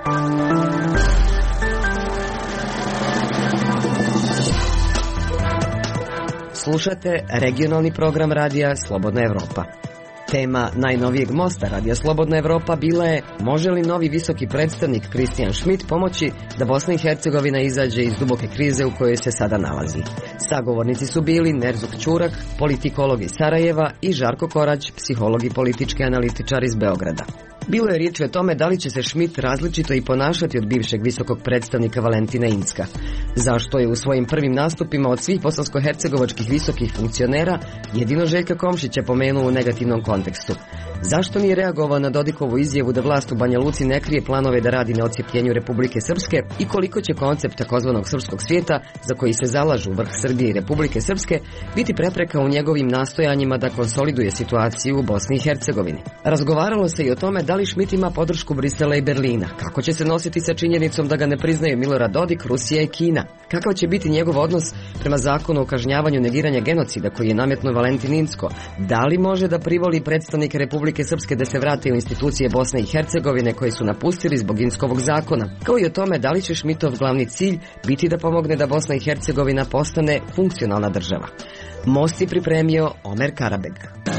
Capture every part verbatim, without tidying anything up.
Slušate regionalni program radija Slobodna Evropa. Tema najnovijeg mosta radija Slobodna Evropa bila je: može li novi visoki predstavnik Christian Schmidt pomoći da Bosna i Hercegovina izađe iz duboke krize u kojoj se sada nalazi? Sagovornici su bili Nerzuk Ćurak, politikolog iz Sarajeva, i Žarko Korać, psiholog i politički analitičar iz Beograda. Bilo je riječi o tome da li će se Schmidt različito i ponašati od bivšeg visokog predstavnika Valentina Incka. Zašto je u svojim prvim nastupima od svih bosansko-hercegovačkih visokih funkcionera jedino Željka Komšića pomenuo u negativnom kontekstu? Zašto nije reagovao na Dodikovu izjavu da vlast u Banja Luci ne krije planove da radi na odcijepljenju Republike Srpske i koliko će koncept takozvanog srpskog svijeta, za koji se zalažu vrh Srbije i Republike Srpske, biti prepreka u njegovim nastojanjima da konsoliduje situaciju u Bosni i Hercegovini? Razgovaralo se i o tome da li Schmidt ima podršku Brisela i Berlina, kako će se nositi sa činjenicom da ga ne priznaju Milorad Dodik, Rusija i Kina, kakav će biti njegov odnos prema zakonu o kažnjavanju negiranja genocida koji je nametnuo Valentin Incko, da li može da privoli predstavnike Republike Srpske da se vrate u institucije Bosne i Hercegovine koje su napustili zbog Inckovog zakona, kao i o tome da li će Schmidtov glavni cilj biti da pomogne da Bosna i Hercegovina postane funkcionalna država. Most je pripremio Omer Karabeg.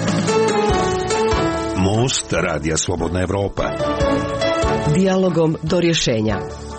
Most radija Slobodna Evropa. Dijalogom do rješenja.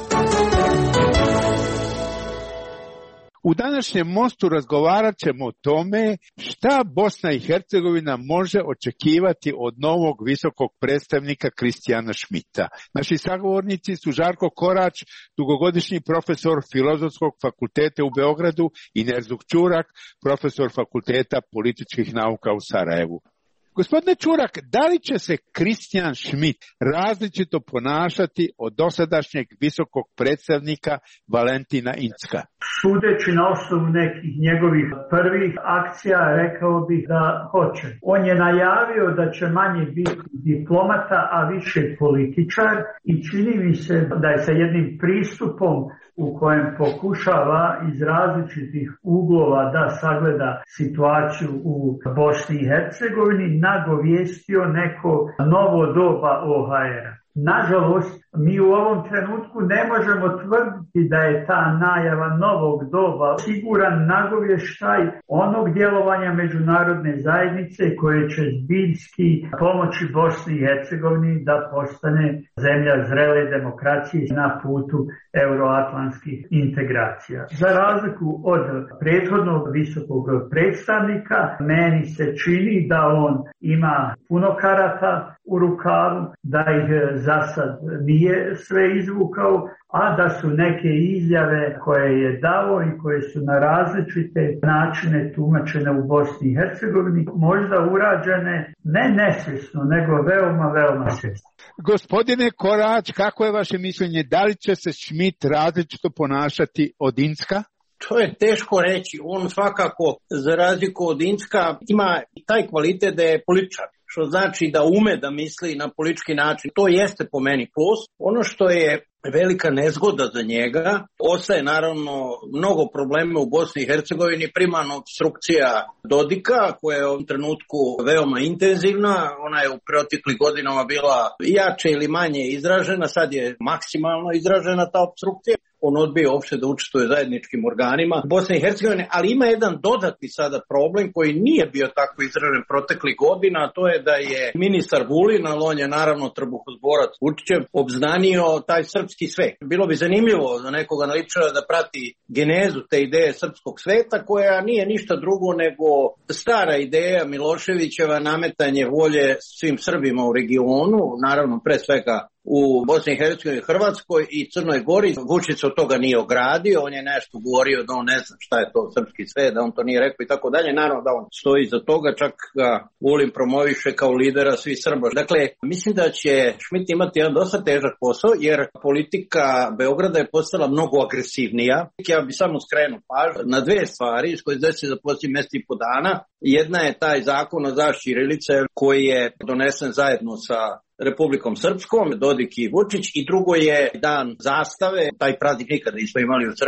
U današnjem mostu razgovarat ćemo o tome šta Bosna i Hercegovina može očekivati od novog visokog predstavnika Christiana Schmidta. Naši sagovornici su Žarko Korać, dugogodišnji profesor Filozofskog fakulteta u Beogradu, i Nerzuk Ćurak, profesor Fakulteta političkih nauka u Sarajevu. Gospodine Ćurak, da li će se Christian Schmidt različito ponašati od dosadašnjeg visokog predstavnika Valentina Incka? Sudeći na osnovu nekih njegovih prvih akcija, rekao bih da hoće. On je najavio da će manje biti diplomata, a više političar, i čini mi se da je sa jednim pristupom u kojem pokušava iz različitih uglova da sagleda situaciju u Bosni i Hercegovini nagovijestio neko novo doba O H R-a. Nažalost, mi u ovom trenutku ne možemo tvrditi da je ta najava novog doba siguran nagovještaj onog djelovanja međunarodne zajednice koje će zbiljski pomoći Bosni i Hercegovini da postane zemlja zrele demokracije na putu euroatlantskih integracija. Za razliku od prethodnog visokog predstavnika, meni se čini da on ima puno karata u rukavu, da ih za sad nije sve izvukao, a da su neke izjave koje je dao i koje su na različite načine tumačene u Bosni i Hercegovini možda urađene ne nesvjesno, nego veoma, veoma svjesno. Gospodine Korać, kako je vaše mišljenje? Da li će se Schmidt različito ponašati od Incka? To je teško reći. On svakako, za razliku od Incka, ima i taj kvalitet da je političar, što znači da ume da misli na politički način. To jeste po meni plus. Ono što je velika nezgoda za njega, ostaje naravno mnogo problema u Bosni i Hercegovini, primarno obstrukcija Dodika, koja je u ovom trenutku veoma intenzivna. Ona je u proteklih godinama bila jače ili manje izražena, sad je maksimalno izražena ta obstrukcija. On odbije uopšte da učestvuje zajedničkim organima Bosne i Hercegovine, ali ima jedan dodatni sada problem koji nije bio tako izražen proteklih godina, a to je da je ministar Vulin, ali on je naravno trbuhozborac Vučićev, obznanio taj srpski svet. Bilo bi zanimljivo za nekoga analitičara da prati genezu te ideje srpskog sveta, koja nije ništa drugo nego stara ideja Miloševićeva, nametanje volje svim Srbima u regionu, naravno pre svega u Bosni i Hercegovini, Hrvatskoj i Crnoj Gori. Vučić se od toga nije ogradio, on je nešto govorio da on ne zna šta je to srpski svet, da on to nije rekao i tako dalje. Naravno da on stoji za toga, čak ga Vulin promoviše kao lidera svih Srba. Dakle, mislim da će Schmidt imati jedan dosta težak posao, jer politika Beograda je postala mnogo agresivnija. Ja bi samo skrenuo pažnju na dve stvari iz koje se desi za posljednjih mjesec i po dana. Jedna je taj zakon o zaštiti ćirilice koji je donesen zajedno sa Republikom Srpskom, Dodik i Vučić, i drugo je dan zastave, taj praznik nikada nismo imali u Srbiji,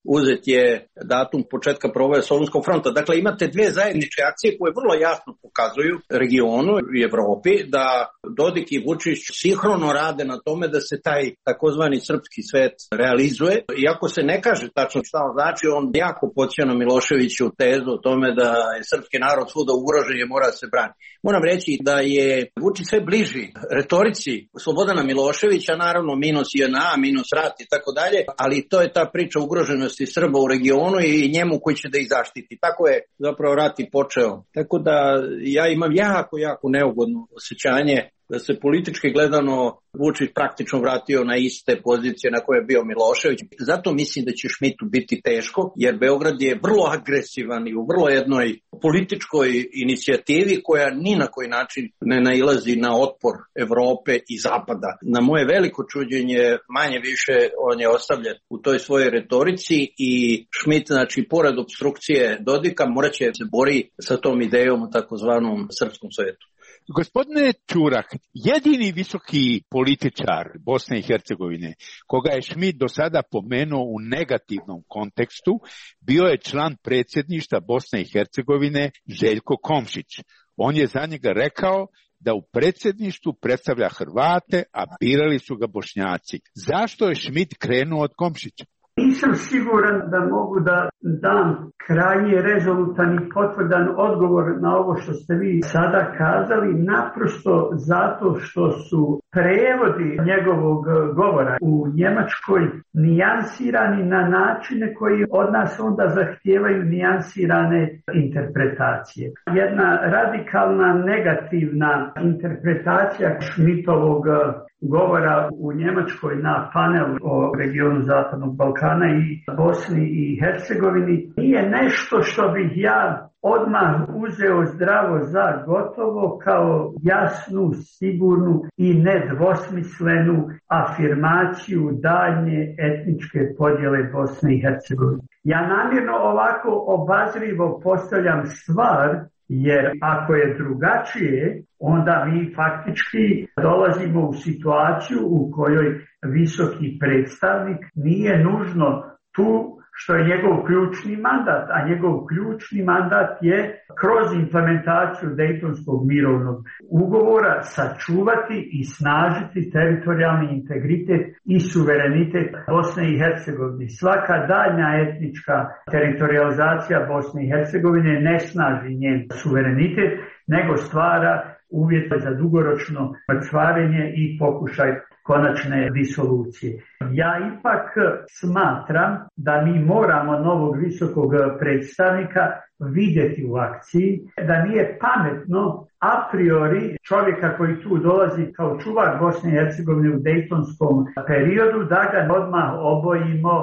uzet je datum početka proboja Solunskog fronta. Dakle, imate dve zajedničke akcije koje vrlo jasno pokazuju regionu i Evropi da Dodik i Vučić sinhrono rade na tome da se taj takozvani srpski svet realizuje. Iako se ne kaže tačno šta on znači, on jako podsjeća na Miloševiću tezu o tome da je srpski narod svuda ugrožen i mora se brani. Moram reći da je Vučić sve bliži retorici Slobodana Miloševića, naravno minus J N A, minus rat i tako dalje, ali to je ta priča ugroženosti Srba u regionu i njemu koji će da ih zaštiti. Tako je zapravo rat i počeo. Tako da ja imam jako, jako neugodno osjećanje da se politički gledano Vučić praktično vratio na iste pozicije na koje je bio Milošević. Zato mislim da će Šmitu biti teško, jer Beograd je vrlo agresivan i u vrlo jednoj političkoj inicijativi koja ni na koji način ne nailazi na otpor Evrope i Zapada. Na moje veliko čuđenje, manje više on je ostavljen u toj svojoj retorici i Šmit, znači, pored obstrukcije Dodika, morat će se bori sa tom idejom u takozvanom srpskom svetu. Gospodine Čurak, jedini visoki političar Bosne i Hercegovine, koga je Šmit do sada pomenuo u negativnom kontekstu, bio je član predsjedništva Bosne i Hercegovine Željko Komšić. On je za njega rekao da u predsjedništvu predstavlja Hrvate, a birali su ga Bošnjaci. Zašto je Šmit krenuo od Komšića? Nisam siguran da mogu da dam krajnje rezolutan i potvrdan odgovor na ovo što ste vi sada kazali, naprosto zato što su prevodi njegovog govora u Njemačkoj nijansirani na načine koji od nas onda zahtijevaju nijansirane interpretacije. Jedna radikalna negativna interpretacija Šmitovog govora u Njemačkoj na panelu o regionu Zapadnog Balkana i Bosni i Hercegovini nije nešto što bih ja odmah uzeo zdravo za gotovo kao jasnu, sigurnu i nedvosmislenu afirmaciju daljnje etničke podjele Bosne i Hercegovine. Ja namjerno ovako obazrivo postavljam stvar, jer ako je drugačije, onda mi faktički dolazimo u situaciju u kojoj visoki predstavnik nije nužno tu što je njegov ključni mandat, a njegov ključni mandat je kroz implementaciju Dejtonskog mirovnog ugovora sačuvati i snažiti teritorijalni integritet i suverenitet Bosne i Hercegovine. Svaka daljnja etnička teritorializacija Bosne i Hercegovine ne snaži njen suverenitet, nego stvara uvjete za dugoročno mrcvarenje i pokušaj konačne disolucije. Ja ipak smatram da mi moramo novog visokog predstavnika vidjeti u akciji, da nije pametno a priori čovjeka koji tu dolazi kao čuvar Bosne i Hercegovine u dejtonskom periodu, da ga odmah obojimo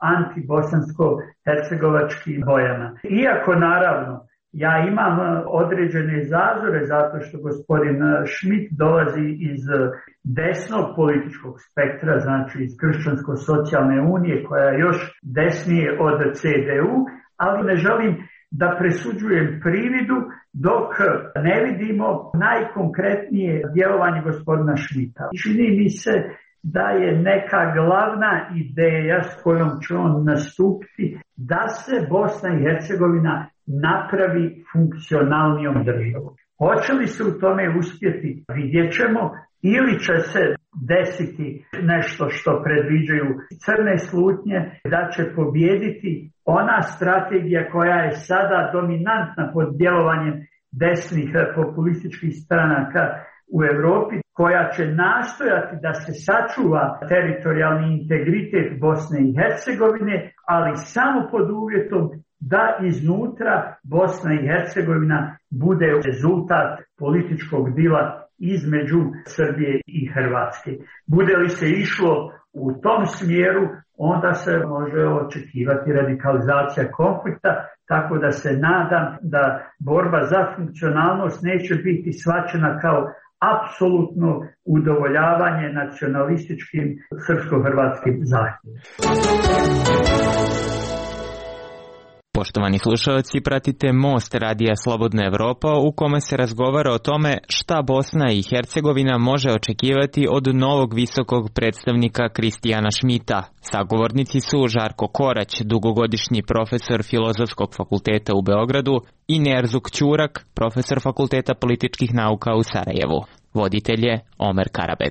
antibosansko-hercegovačkim bojama. Iako naravno ja imam određene zazore zato što gospodin Šmit dolazi iz desnog političkog spektra, znači iz Kršćansko-socijalne unije koja je još desnije od C D U, ali ne želim da presuđujem prividu dok ne vidimo najkonkretnije djelovanje gospodina Šmita. Čini mi se da je neka glavna ideja s kojom će on nastupiti da se Bosna i Hercegovina napravi funkcionalnijom državom. Hoće li se u tome uspjeti, vidjet ćemo, ili će se desiti nešto što predviđaju crne slutnje, da će pobijediti ona strategija koja je sada dominantna pod djelovanjem desnih populističkih stranaka u Europi, koja će nastojati da se sačuva teritorijalni integritet Bosne i Hercegovine, ali samo pod uvjetom da iznutra Bosna i Hercegovina bude rezultat političkog dila između Srbije i Hrvatske. Bude li se išlo u tom smjeru, onda se može očekivati radikalizacija konflikta, tako da se nadam da borba za funkcionalnost neće biti shvaćena kao apsolutno udovoljavanje nacionalističkim srpsko-hrvatskim zahtjevima. Poštovani slušalci, pratite Most radija Slobodna Evropa u kome se razgovara o tome šta Bosna i Hercegovina može očekivati od novog visokog predstavnika Kristijana Šmita. Sagovornici su Žarko Korać, dugogodišnji profesor Filozofskog fakulteta u Beogradu, i Nerzuk Ćurak, profesor Fakulteta političkih nauka u Sarajevu. Voditelj je Omer Karabeg.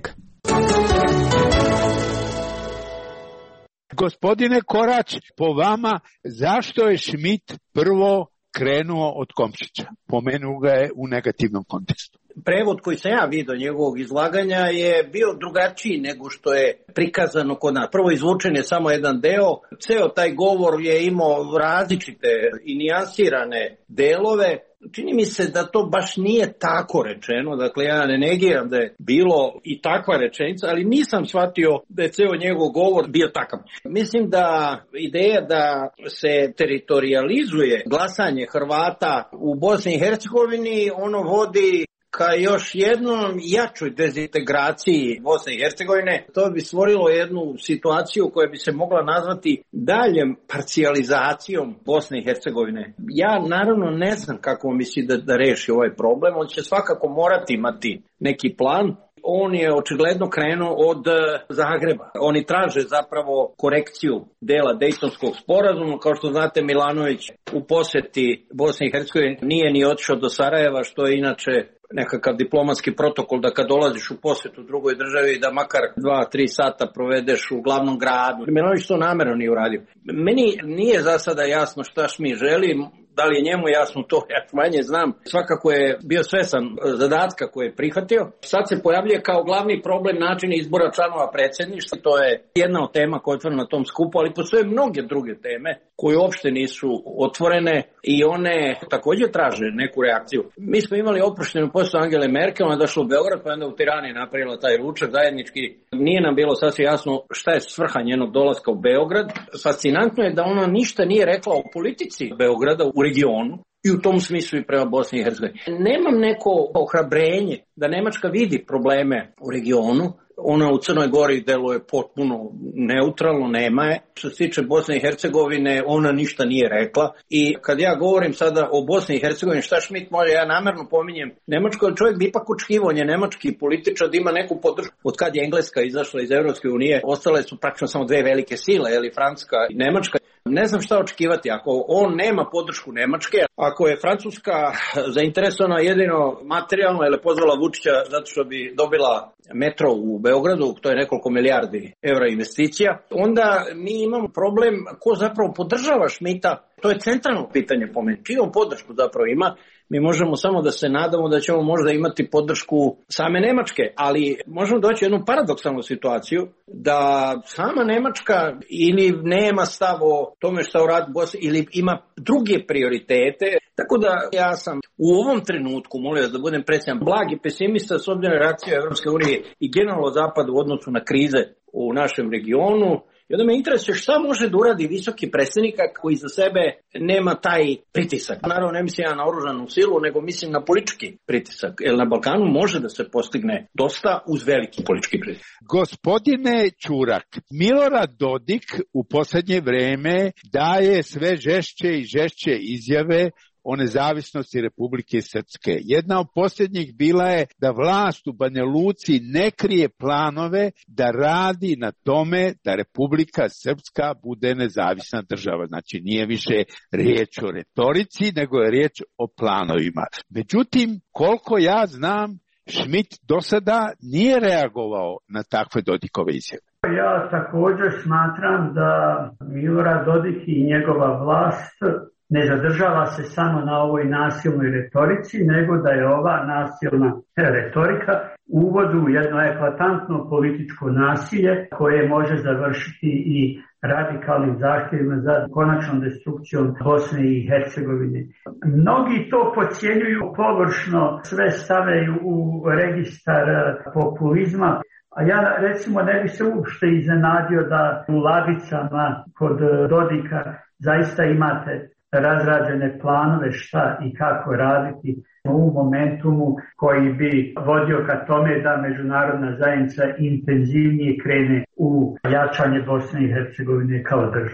Gospodine Korać, po vama, zašto je Šmit prvo krenuo od Komšića? Pomenuo ga je u negativnom kontekstu. Prevod koji sam ja vidio njegovog izlaganja je bio drugačiji nego što je prikazano kod nas. Prvo izvučen je samo jedan deo, ceo taj govor je imao različite i nijansirane delove. Čini mi se da to baš nije tako rečeno, dakle ja ne negiram da je bilo i takva rečenica, ali nisam shvatio da je ceo njegov govor bio takav. Mislim da ideja da se teritorijalizuje glasanje Hrvata u Bosni i Hercegovini, ono vodi ka još jednom jačoj dezintegraciji Bosne i Hercegovine. To bi stvorilo jednu situaciju koja bi se mogla nazvati daljem parcijalizacijom Bosne i Hercegovine. Ja naravno ne znam kako misli da, da reši ovaj problem. On će svakako morati imati neki plan. On je očigledno krenuo od Zagreba. Oni traže zapravo korekciju dela Dejtonskog sporazuma. Kao što znate, Milanović u poseti Bosni i Hercegovini nije ni otišao do Sarajeva, što je inače nekakav diplomatski protokol da kad dolaziš u posjetu drugoj državi da makar dva, tri sata provedeš u glavnom gradu. Milanović to namjerno nije uradio. Meni nije za sada jasno šta Šmit želi. Da li je njemu jasno to, ja manje znam. Svakako je bio svesan zadatka koje je prihvatio. Sad se pojavljuje kao glavni problem način izbora članova predsjedništva. To je jedna od tema koja je otvorena na tom skupu, ali postoje mnoge druge teme koje uopšte nisu otvorene i one također traže neku reakciju. Mi smo imali oproštenu posjetu Angele Merkel, ona je došla u Beograd, pa onda u Tirani napravila taj ručak zajednički. Nije nam bilo sasvim jasno šta je svrha njenog dolaska u Beograd. Fascinantno je da ona ništa nije rekla o politici Beograda u regionu i u tom smislu i prema Bosni i Hercegovini. Nemam neko ohrabrenje da Nemačka vidi probleme u regionu. Ona u Crnoj Gori deluje potpuno neutralno, nema je. Što se tiče Bosne i Hercegovine, ona ništa nije rekla. I kad ja govorim sada o Bosni i Hercegovini, šta Šmit može, ja namjerno pominjem Nemačko, jer čovjek bi ipak očekivao, on je nemački političar da ima neku podršku. Od kad je Engleska izašla iz Evropske unije, ostale su praktično samo dve velike sile, ili Francuska i Nemačka. Ne znam šta očekivati, ako on nema podršku Nemačke, ako je Francuska zainteresovana jedino materijalno, ili pozvala Vučića zato što bi dobila metro u Beogradu, to je nekoliko milijardi evra investicija, onda mi imamo problem ko zapravo podržava Šmita. To je centralno pitanje po meni. Čijom podršku zapravo ima? Mi možemo samo da se nadamo da ćemo možda imati podršku same Nemačke, ali možemo doći u jednu paradoksalnu situaciju da sama Nemačka ili nema stav o tome šta uradi Bosna ili ima druge prioritete. Tako da ja sam u ovom trenutku, molim vas da budem precijan, blagi pesimista s obzirom na reakciju Evropske unije i generalno Zapadu u odnosu na krize u našem regionu. I onda me interesuje šta može da uradi visoki predstavnik koji za sebe nema taj pritisak. Naravno ne mislim ja na oružanu silu, nego mislim na politički pritisak. Jer na Balkanu može da se postigne dosta uz veliki politički pritisak. Gospodine Ćurak, Milorad Dodik u posljednje vreme daje sve žešće i žešće izjave o nezavisnosti Republike Srpske. Jedna od posljednjih bila je da vlast u Banja Luci ne krije planove da radi na tome da Republika Srpska bude nezavisna država. Znači nije više riječ o retorici, nego je riječ o planovima. Međutim, koliko ja znam, Šmit do sada nije reagovao na takve Dodikove izjave. Ja također smatram da Milorad Dodik i njegova vlast ne zadržava se samo na ovoj nasilnoj retorici, nego da je ova nasilna retorika uvod u jedno eklatantno političko nasilje koje može završiti i radikalnim zahtjevima za konačnom destrukcijom Bosne i Hercegovine. Mnogi to podcjenjuju površno, sve stavljaju u registar populizma. A ja recimo ne bi se uopšte iznenadio da u ladicama kod Dodika zaista imate razrađene planove šta i kako raditi u momentumu koji bi vodio ka tome da međunarodna zajednica intenzivnije krene u jačanje Bosne i Hercegovine kao države.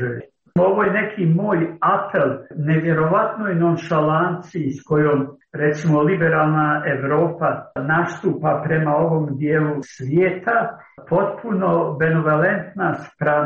Ovo je neki moj apel nevjerovatnoj nonšalanciji s kojom recimo liberalna Evropa nastupa prema ovom dijelu svijeta, potpuno benevolentna spram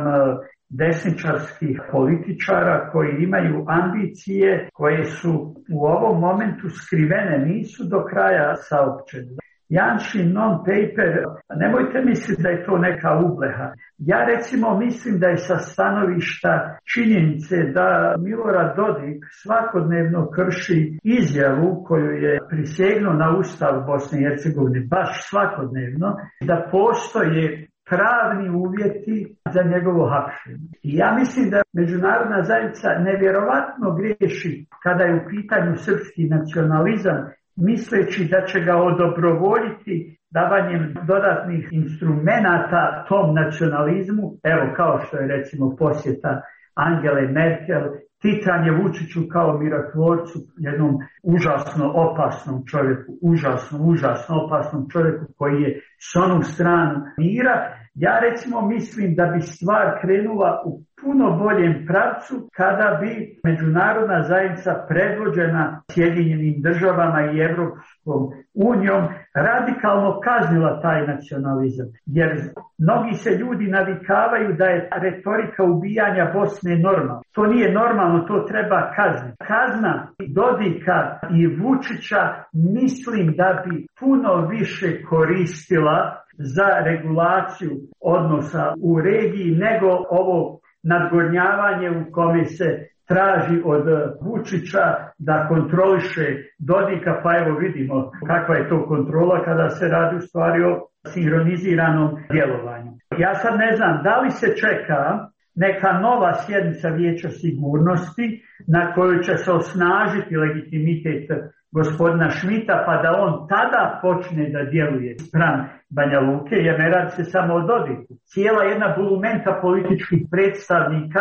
desničarskih političara koji imaju ambicije koje su u ovom momentu skrivene, nisu do kraja saopćene. Janšin non-paper, nemojte misliti da je to neka ubleha. Ja recimo mislim da je sa stanovišta činjenice da Milorad Dodik svakodnevno krši izjavu koju je prisegnuo na Ustav Bosne i Hercegovine, baš svakodnevno, da postoje pravni uvjeti za njegovo hapšenje. I ja mislim da međunarodna zajednica nevjerovatno griješi kada je u pitanju srpski nacionalizam, misleći da će ga odobrovoljiti davanjem dodatnih instrumenata tom nacionalizmu, evo kao što je recimo posjeta Angele Merkel, titanje Vučiću kao mirotvorcu, jednom užasno opasnom čovjeku, užasno, užasno opasnom čovjeku koji je s onu stranu mira. Ja recimo mislim da bi stvar krenula u puno boljem pravcu kada bi međunarodna zajednica predvođena Sjedinjenim državama i Evropskom unijom radikalno kaznila taj nacionalizam. Jer mnogi se ljudi navikavaju da je retorika ubijanja Bosne normalna. To nije normalno, to treba kazniti. Kazna Dodika i Vučića mislim da bi puno više koristila za regulaciju odnosa u regiji nego ovo nadgornjavanje u kome se traži od Vučića da kontroliše Dodika, pa evo vidimo kakva je to kontrola kada se radi u stvari o sinhroniziranom djelovanju. Ja sad ne znam da li se čeka neka nova sjednica Vijeća sigurnosti na kojoj će se osnažiti legitimitet gospodina Šmita, pa da on tada počne da djeluje spram Banja Luke, jer ne radi se samo o Dodiku. Cijela jedna bulumenta političkih predstavnika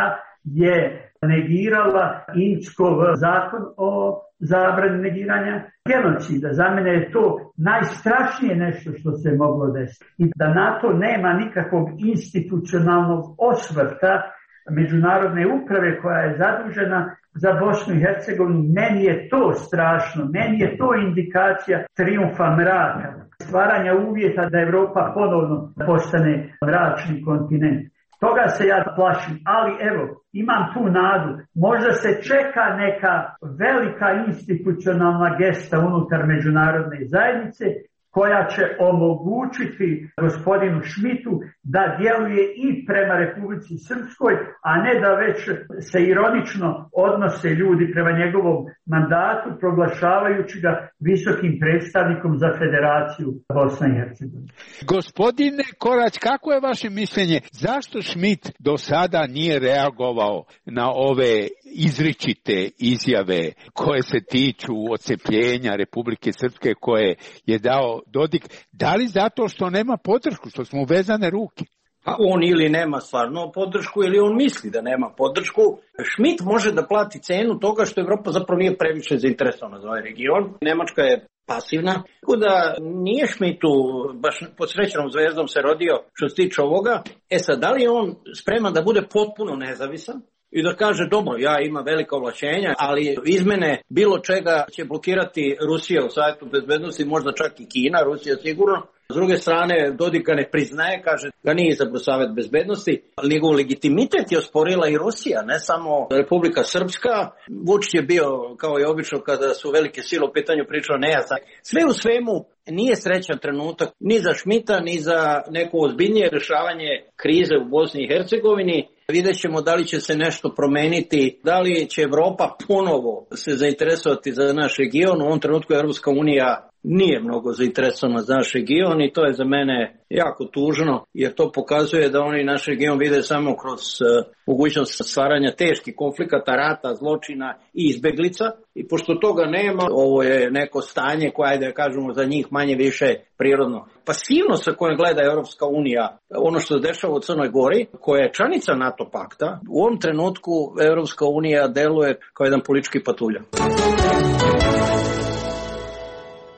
je negirala Inckov zakon o zabrani negiranja genocida. Za mene je to najstrašnije nešto što se moglo desiti. I da na to nema nikakvog institucionalnog osvrta međunarodne uprave koja je zadužena za Bosnu i Hercegovinu, meni je to strašno, meni je to indikacija trijumfa mraka, stvaranja uvjeta da Evropa ponovno postane mračni kontinent. Toga se ja plašim, ali evo, imam tu nadu, možda se čeka neka velika institucionalna gesta unutar međunarodne zajednice koja će omogućiti gospodinu Šmitu da djeluje i prema Republici Srpskoj, a ne da već se ironično odnose ljudi prema njegovom mandatu, proglašavajući ga visokim predstavnikom za Federaciju Bosne i Hercegovine. Gospodine Korać, kako je vaše mišljenje? Zašto Šmit do sada nije reagovao na ove izričite izjave koje se tiču odcepljenja Republike Srpske koje je dao Dodik? Da li zato što nema podršku, što smo vezane ruke? A on ili nema stvarno podršku ili on misli da nema podršku. Šmit može da plati cenu toga što Evropa zapravo nije previše zainteresovana za ovaj region. Nemačka je pasivna. Tako da nije Šmitu baš pod srećnom zvezdom se rodio što se tiče ovoga. E sad, da li je on spreman da bude potpuno nezavisan i da kaže dobro, ja imam velika ovlašćenja, ali izmene bilo čega će blokirati Rusija u Savjetu bezbednosti, možda čak i Kina, Rusija sigurno. S druge strane, Dodik ga ne priznaje, kaže ga nije izabrao Savet bezbednosti, ali njegov legitimitet je osporila i Rusija, ne samo Republika Srpska. Vučić je bio, kao i obično, kada su velike sile u pitanju pričao nejasno. Sve u svemu nije srećan trenutak ni za Šmita, ni za neko ozbiljnije rješavanje krize u Bosni i Hercegovini. Vidjet ćemo da li će se nešto promeniti, da li će Evropa ponovo se zainteresovati za naš region. U ovom trenutku Evropska unija nije mnogo zainteresovana za naš region i to je za mene jako tužno, jer to pokazuje da oni naš region vide samo kroz uh, mogućnost stvaranja teških konflikata, rata, zločina i izbeglica. I pošto toga nema, ovo je neko stanje koje, da kažemo, za njih manje više prirodno. Pasivnost sa kojom gleda Europska unija, ono što se dešava u Crnoj Gori, koja je članica NATO pakta, u ovom trenutku Europska unija deluje kao jedan politički patulja.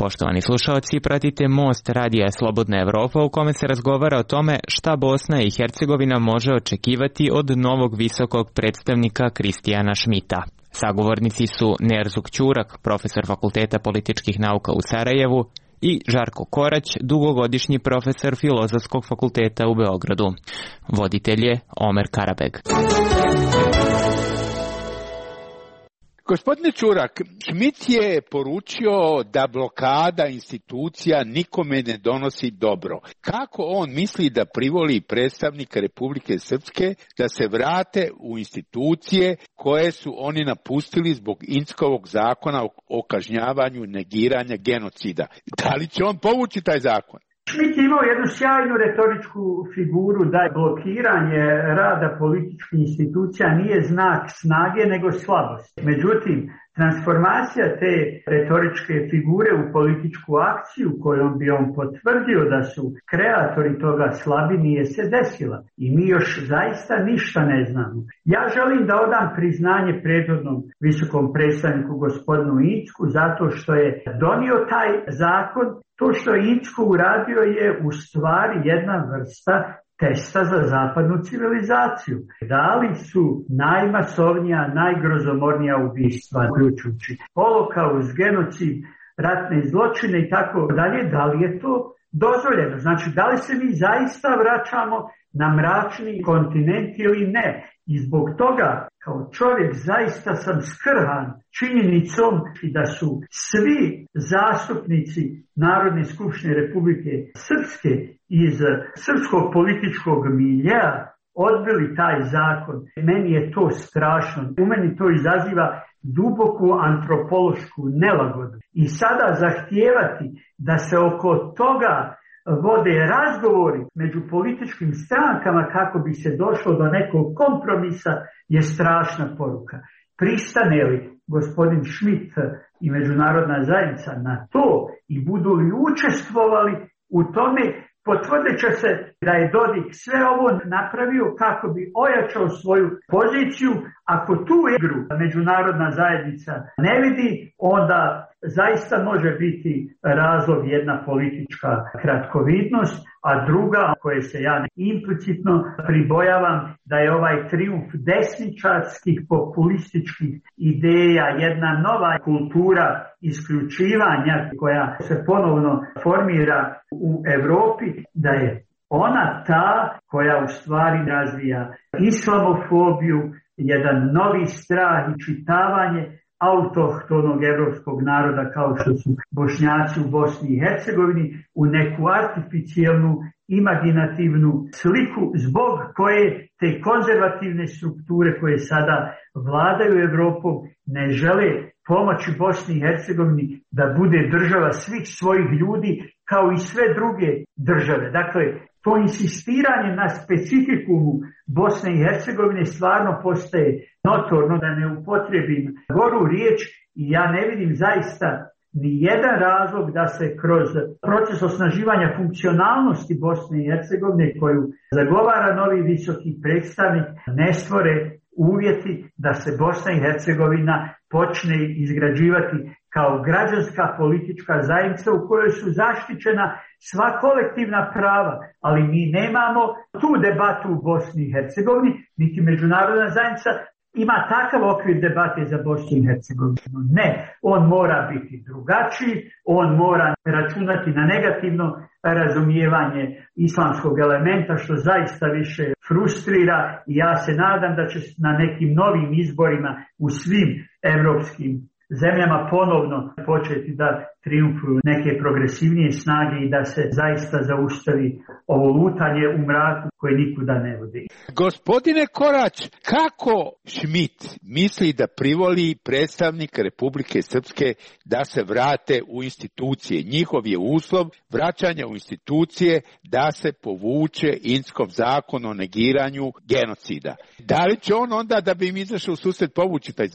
Poštovani slušalci, pratite Most radija Slobodna Evropa u kome se razgovara o tome šta Bosna i Hercegovina može očekivati od novog visokog predstavnika Kristijana Šmita. Sagovornici su Nerzuk Ćurak, profesor Fakulteta političkih nauka u Sarajevu, i Žarko Korać, dugogodišnji profesor Filozofskog fakulteta u Beogradu. Voditelj je Omer Karabeg. Gospodine Ćurak, Šmit je poručio da blokada institucija nikome ne donosi dobro. Kako on misli da privoli predstavnika Republike Srpske da se vrate u institucije koje su oni napustili zbog Inckovog zakona o kažnjavanju negiranja genocida? Da li će on povući taj zakon? Šmit je imao jednu sjajnu retoričku figuru da je blokiranje rada političkih institucija nije znak snage nego slabosti. Međutim, transformacija te retoričke figure u političku akciju kojom bi on potvrdio da su kreatori toga slabi nije se desila. I mi još zaista ništa ne znamo. Ja želim da odam priznanje prethodnom visokom predstavniku gospodinu Incku zato što je donio taj zakon. To što je Incko uradio je u stvari jedna vrsta testa za zapadnu civilizaciju. Da li su najmasovnija, najgrozomornija ubistva, uključujući holokaust, genocid, ratne zločine i tako dalje, da li je to dozvoljeno? Znači, da li se mi zaista vraćamo na mračni kontinent ili ne? I zbog toga, kao čovjek, zaista sam skrhan činjenicom da su svi zastupnici Narodne skupštine Republike Srpske iz srpskog političkog miljeja odbili taj zakon. Meni je to strašno. U meni to izaziva duboku antropološku nelagodu. I sada zahtijevati da se oko toga vode razgovori među političkim strankama kako bi se došlo do nekog kompromisa je strašna poruka. Pristane li gospodin Šmit i međunarodna zajednica na to i budu li učestvovali u tome, potvrdit će se da je Dodik sve ovo napravio kako bi ojačao svoju poziciju. Ako tu igru međunarodna zajednica ne vidi, onda zaista može biti razlog jedna politička kratkovidnost, a druga, koje se ja implicitno pribojavam, da je ovaj trijumf desničarskih populističkih ideja, jedna nova kultura isključivanja koja se ponovno formira u Europi, da je ona ta koja u stvari razvija islamofobiju, jedan novi strah i čitavanje autohtonog evropskog naroda kao što su Bošnjaci u Bosni i Hercegovini u neku artificijelnu, imaginativnu sliku zbog koje te konzervativne strukture koje sada vladaju Evropom ne žele pomoći Bosni i Hercegovini da bude država svih svojih ljudi kao i sve druge države. Dakle, to insistiranje na specifikumu Bosne i Hercegovine stvarno postaje notorno, da ne upotrijebim goru riječ, i ja ne vidim zaista ni jedan razlog da se kroz proces osnaživanja funkcionalnosti Bosne i Hercegovine koju zagovara novi visoki predstavnik ne stvore uvjeti da se Bosna i Hercegovina počne izgrađivati kao građanska politička zajednica u kojoj su zaštićena sva kolektivna prava, ali mi nemamo tu debatu u Bosni i Hercegovini, niti međunarodna zajednica ima takav okvir debate za Bosnu i Hercegovinu. Ne, on mora biti drugačiji, on mora računati na negativno razumijevanje islamskog elementa, što zaista više frustrira, i ja se nadam da će na nekim novim izborima u svim evropskim zemljama ponovno početi da triumfuju neke progresivnije snage i da se zaista zaustavi ovo lutanje u mraku koje nikuda ne vodi. Gospodine Korać, kako Šmit misli da privoli predstavnika Republike Srpske da se vrate u institucije? Njihov je uslov vraćanja u institucije da se povuče Inckov zakon o negiranju genocida. Da li će on onda, da bi im izašao u susret, povući taj zakon?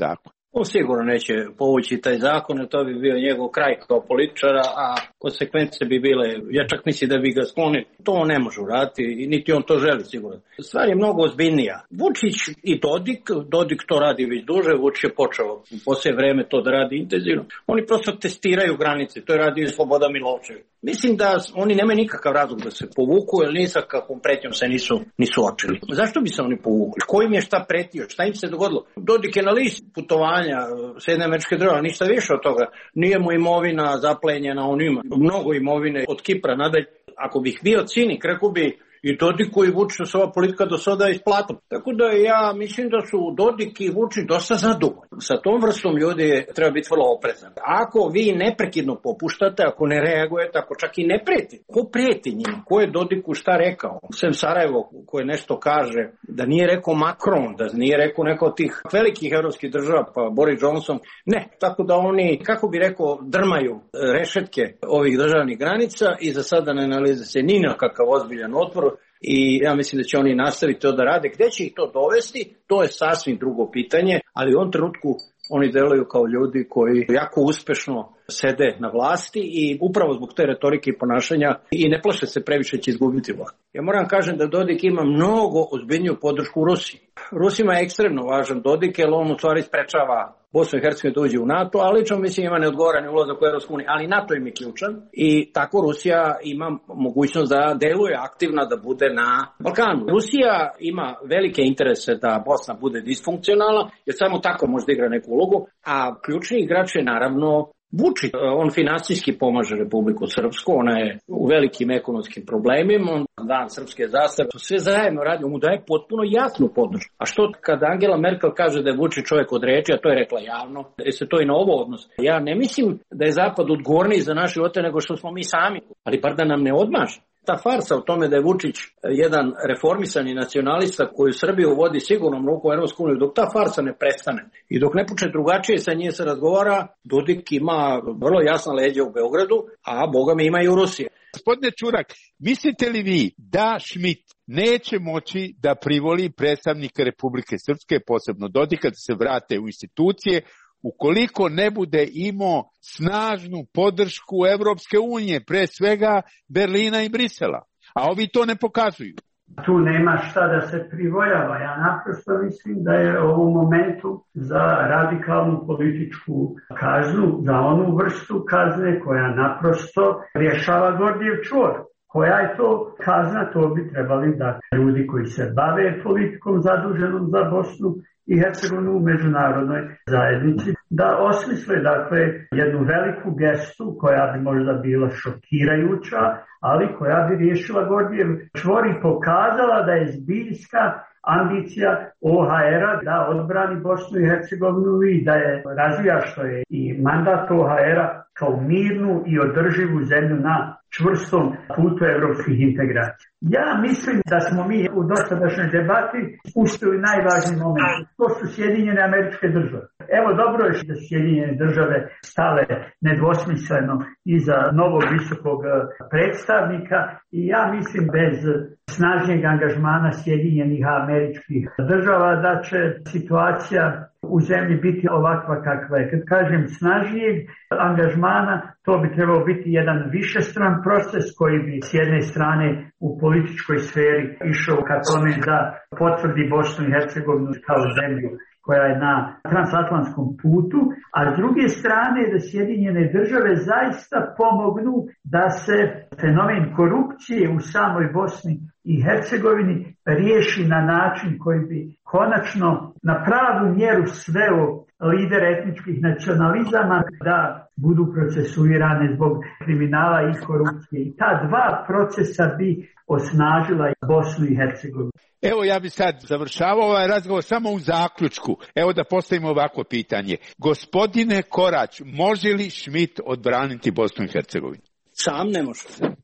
On sigurno neće povući taj zakon, to bi bio njegov kraj kao političara, a konsekvence bi bile, ja čak mislim da bi ga sklonili. To on ne može uraditi, niti on to želi sigurno. Stvar je mnogo ozbiljnija. Vučić i Dodik, Dodik to radi već duže, Vučić je počeo u posljednje vreme to da radi intenzivno. Oni prosto testiraju granice, to je radio i Slobodan Milošević. Mislim da oni nemaju nikakav razlog da se povuku, jer ni sa kakvom pretnjom se nisu, nisu očili. Zašto bi se oni povukli? Ko im je šta pretio? Šta im se dogodilo? Dodik je na listi putovanja Sjedinjenih Američkih Država, ništa više od toga. Nije mu imovina zaplenjena, on ima mnogo imovine od Kipra nadalje. Ako bih bio cinik, rekao bi i Dodiku i Vučiću se ova politika do sada isplatila. Tako da ja mislim da su Dodik i Vučić dosta zadovoljni. Sa tom vrstom ljudi treba biti vrlo oprezan. Ako vi neprekidno popuštate, ako ne reagujete, ako čak i ne preti, ko preti njima? Ko je Dodiku šta rekao? Sem Sarajevo koje nešto kaže, da nije rekao Macron, da nije rekao neko od tih velikih evropskih država, pa Boris Johnson. Ne, tako da oni, kako bi rekao, drmaju rešetke ovih državnih granica i za sada ne nalaze se ni na kakav ozbiljan otpor. I ja mislim da će oni nastaviti to da rade. Gde će ih to dovesti, to je sasvim drugo pitanje, ali u ovom trenutku oni deluju kao ljudi koji jako uspešno sede na vlasti i upravo zbog te retorike i ponašanja i ne plaše se previše će izgubiti vlast. Ja moram kažem da Dodik ima mnogo ozbiljniju podršku u Rusiji. Rusima je ekstremno važan Dodik, jer on u stvari sprečava Bosnu i Hercegovinu da uđe u NATO, ali lično mislim ima neodgovorani ulazak u Evropsku uniju, ali NATO im je ključan i tako Rusija ima mogućnost da deluje aktivna, da bude na Balkanu. Rusija ima velike interese da Bosna bude disfunkcionalna, jer samo tako može da igra neku ulogu, a ključni igrač je naravno Vučić. On finansijski pomaže Republiku Srpsku, ona je u velikim ekonomskim problemima, on dan srpske zastave, sve zajedno radi, on mu daje potpuno jasnu podršku. A što kada Angela Merkel kaže da je Vučić čovjek od reči, a to je rekla javno, da se to i na ovo odnosi. Ja ne mislim da je Zapad odgovorniji za naše živote nego što smo mi sami, ali bar da nam ne odmaže. Ta farsa o tome da je Vučić jedan reformisani nacionalista koji Srbiju vodi sigurnom rukom u Evropsku uniju, dok ta farsa ne prestane i dok ne počne drugačije sa njim se razgovara, Dodik ima vrlo jasna leđa u Beogradu, a boga mi ima i u Rusiji. Gospodine Čurak, mislite li vi da Schmidt neće moći da privoli predstavnika Republike Srpske, posebno Dodika, da se vrate u institucije, ukoliko ne bude imao snažnu podršku Evropske unije, pre svega Berlina i Brisela, a ovi to ne pokazuju? Tu nema šta da se privoljava. Ja naprosto mislim da je u ovom momentu za radikalnu političku kaznu, za onu vrstu kazne koja naprosto rješava Gordijev čvor. Koja je to kazna, to bi trebali da ljudi koji se bave politikom zaduženom za Bosnu i Hercegovinu u međunarodnoj zajednici, da osmisle dakle jednu veliku gestu koja bi možda bila šokirajuća, ali koja bi riješila Gordijev čvor i pokazala da je zbiljska ambicija O H R-a da odbrani Bosnu i Hercegovinu i da je razvija, što je i mandat O H R-a, kao mirnu i održivu zemlju na čvrstom putu evropskih integracija. Ja mislim da smo mi u dosadašnjoj debati uspjeli najvažniji moment. To su Sjedinjene Američke Države. Evo, dobro je da Sjedinjene Države stale nedvosmisleno iza novog visokog predstavnika i ja mislim bez snažnijeg angažmana Sjedinjenih Američkih Država da će situacija u zemlji biti ovakva kakva je. Kad kažem snažnijeg angažmana, to bi trebao biti jedan višestran proces koji bi s jedne strane u političkoj sferi išao ka tome da potvrdi Bosnu i Hercegovinu kao zemlju koja je na transatlantskom putu, a s druge strane da Sjedinjene Države zaista pomognu da se fenomen korupcije u samoj Bosni i Hercegovini riješi na način koji bi konačno na pravu mjeru sveo lidere etničkih nacionalizama da budu procesuirane zbog kriminala i korupcije. I ta dva procesa bi osnažila Bosnu i Hercegovinu. Evo, ja bi sad završavao ovaj razgovor samo u zaključku. Evo da postavimo ovako pitanje. Gospodine Korać, može li Schmidt odbraniti Bosnu i Hercegovinu? Sam ne može.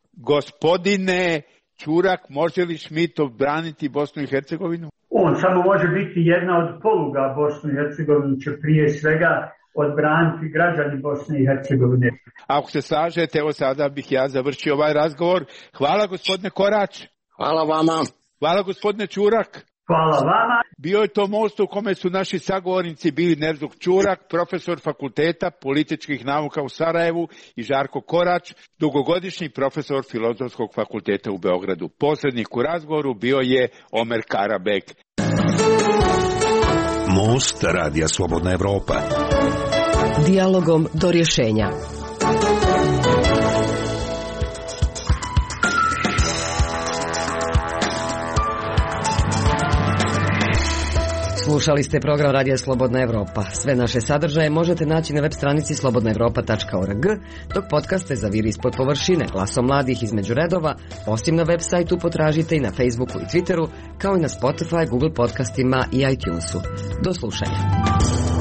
Gospodine Čurak, može li Schmidt odbraniti Bosnu i Hercegovinu? On samo može biti jedna od poluga. Bosnu i Hercegovinu će prije svega odbraniti građani Bosne i Hercegovine. Ako se slažete, evo sada bih ja završio ovaj razgovor. Hvala gospodine Korać. Hvala vama. Hvala gospodine Čurak. Hvala vama. Bio je to most u kome su naši sagovornici bili Nerzuk Ćurak, profesor Fakulteta političkih nauka u Sarajevu, i Žarko Korać, dugogodišnji profesor Filozofskog fakulteta u Beogradu. Posrednik u razgovoru bio je Omer Karabek. Most Radija Slobodna Evropa. Dijalogom do rješenja. Slušali ste program Radija Slobodna Evropa. Sve naše sadržaje možete naći na web stranici slobodna evropa tačka org, dok podcaste zaviri ispod površine glasom mladih između redova, osim na web sajtu potražite i na Facebooku i Twitteru, kao i na Spotify, Google podcastima i iTunesu. Do slušanja.